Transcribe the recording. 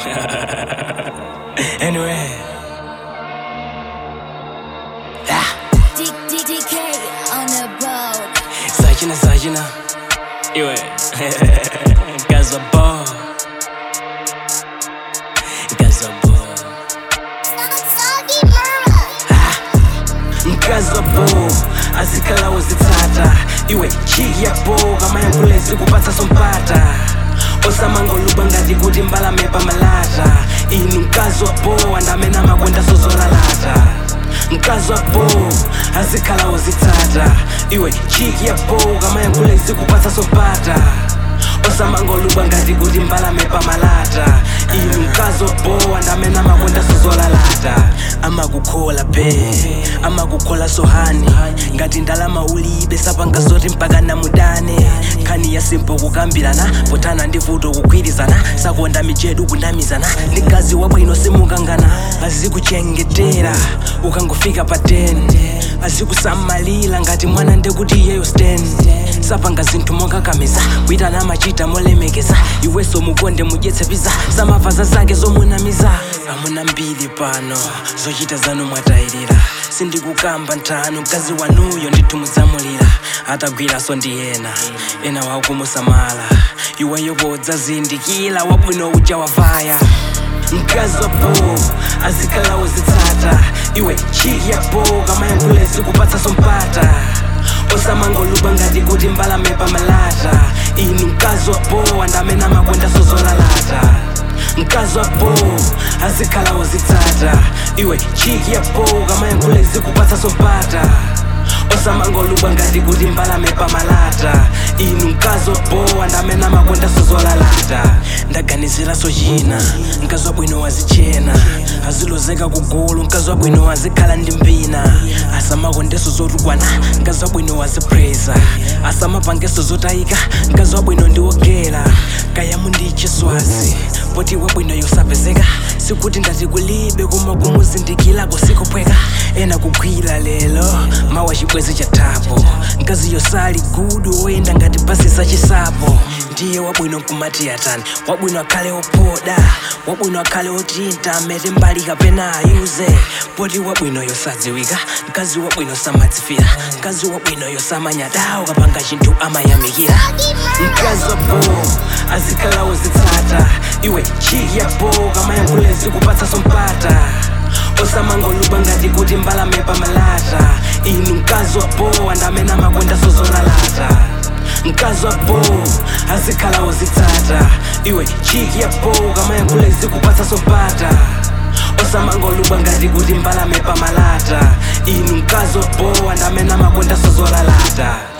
Anyway. DK on the boat. Zajina. Iwe. Gazabo. Mkazabo azikala uzitsata iwe chiyapo kama yankulezi kupatsa sompata osamangoluba ngati kuti mbalamepa malata inu mkazwapo andamena makwenda sozolalata mkazwapo azikala uzitsata iwe chiyapo kama yankulezi kupatsa sompata osamangoluba ngati kuti mbalamepa malata inu mkazwapo andamena makwenda sozolalata amakukhola be amakukhola sohani ngati ndalama ulibe sapanga zoti mpaka namudane khani ya simpo kukambirana potana ndi vuto kugwirizana sakonda mijedu kunamizana ndi mkazi wabwino simukangana azikuchengetera ukangofika pa 10 azikusamalira ngati mwana ndekuti iyeyo stand sapanga zinthu mokakamiza kuitana machita molemekeza iweso mukonde mudyetse piza samavaza zake zomunamiza amuna mbiri pano zochita zanu mwatayirira sindikukamba nthanu mkazi wanuyo ndithu mudzamulira atagwiraso ndi ena wakumusamala iweyo podzazindikira wabwino uja wavaya mkazapo azikala uzitsata iwe chiyapo kama yankulezi kupatsa sompata osamangoluba ngati kuti mbalamepa malata inu mkazwapo andamena makwenda sozolalata mkazwapo azikhala uzitsata iwe chiyapo kama yankulezi kupatsa sompata osamangoluba ngati kuti mbalamepa malata inu mkazwapo andamena makwenda sozolalata ndaganizira sochina mkazwabwino wazichena azilozeka kugulu mkazwabwino wazikhala ndi mbina asamakondeso zotukwana mkazwabwino wazipreza asamapangeso zotayika mkazwabwino ndiwogera kayamu ndiche swazi poti wabwino yosapezeka sikuti ndati kulibe koma kumuzindikilako sikupweka ena kugwira lelo mawa chibwezi cha tapo mkazi yosali gudu oyenda ngati basi zachisapo ndiye wabwino nkumati yatani wabwino akhale opoda wabwino akhale otinta amete mbali kapena ayuze poti wabwino yosadziwika mkazi wabwino samadzifira mkazi wabwino yosamanyadawo kapanga chinthu amayamikira mkazapo azikhala uzitsata iwe chiyapo kama yankulezi kupatsa sompata osamangoluba ngati kuti mbalamepa malata inu mkazwapo andamena makwenda sozolalata mkazwapo azikhala uzitsata iwe chiyapo kama yankulezi kupatsa sompata osamangoluba ngati kuti mbalamepa malata inu mkazwapo andamena makwenda sozolalata